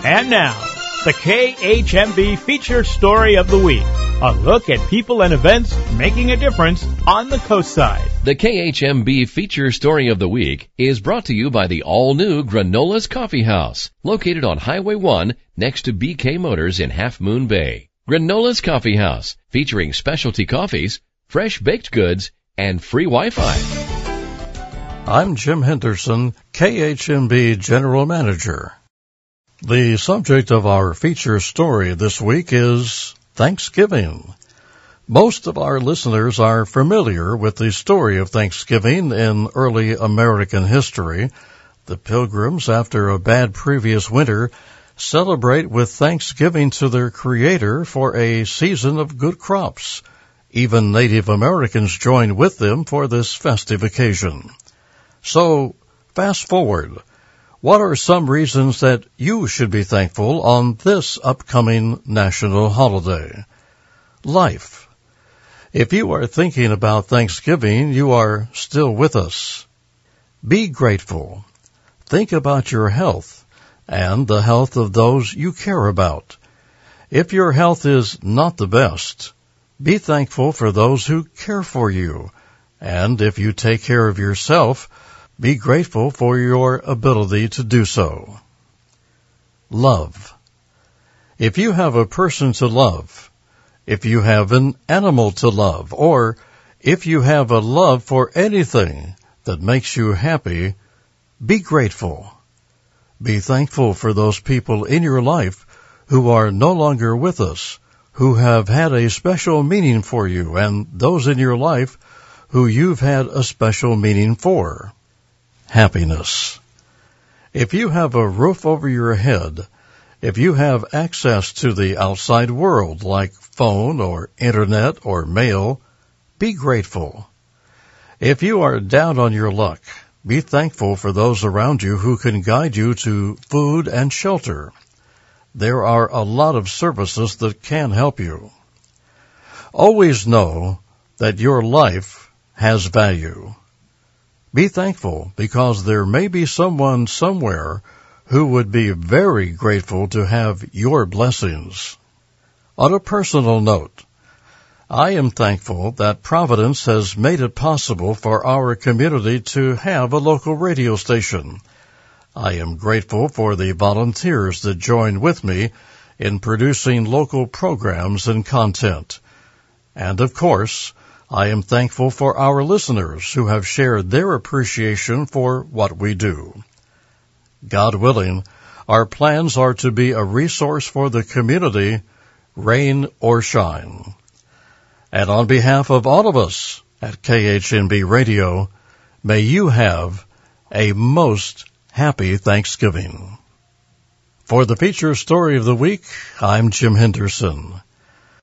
And now, the KHMB Feature Story of the Week. A look at people and events making a difference on the coast side. The KHMB Feature Story of the Week is brought to you by the all-new Granola's Coffee House, located on Highway 1 next to BK Motors in Half Moon Bay. Granola's Coffee House, featuring specialty coffees, fresh baked goods, and free Wi-Fi. I'm Jim Henderson, KHMB General Manager. The subject of our feature story this week is Thanksgiving. Most of our listeners are familiar with the story of Thanksgiving in early American history. The Pilgrims, after a bad previous winter, celebrate with thanksgiving to their Creator for a season of good crops. Even Native Americans join with them for this festive occasion. So, fast forward. What are some reasons that you should be thankful on this upcoming national holiday? Life. If you are thinking about Thanksgiving, you are still with us. Be grateful. Think about your health and the health of those you care about. If your health is not the best, be thankful for those who care for you. And if you take care of yourself, be grateful for your ability to do so. Love. If you have a person to love, if you have an animal to love, or if you have a love for anything that makes you happy, be grateful. Be thankful for those people in your life who are no longer with us, who have had a special meaning for you, and those in your life who you've had a special meaning for. Happiness. If you have a roof over your head, if you have access to the outside world like phone or internet or mail, be grateful. If you are down on your luck, be thankful for those around you who can guide you to food and shelter. There are a lot of services that can help you. Always know that your life has value. Be thankful because there may be someone somewhere who would be very grateful to have your blessings. On a personal note, I am thankful that Providence has made it possible for our community to have a local radio station. I am grateful for the volunteers that join with me in producing local programs and content. And of course, I am thankful for our listeners who have shared their appreciation for what we do. God willing, our plans are to be a resource for the community, rain or shine. And on behalf of all of us at KHNB Radio, may you have a most happy Thanksgiving. For the feature story of the week, I'm Jim Henderson.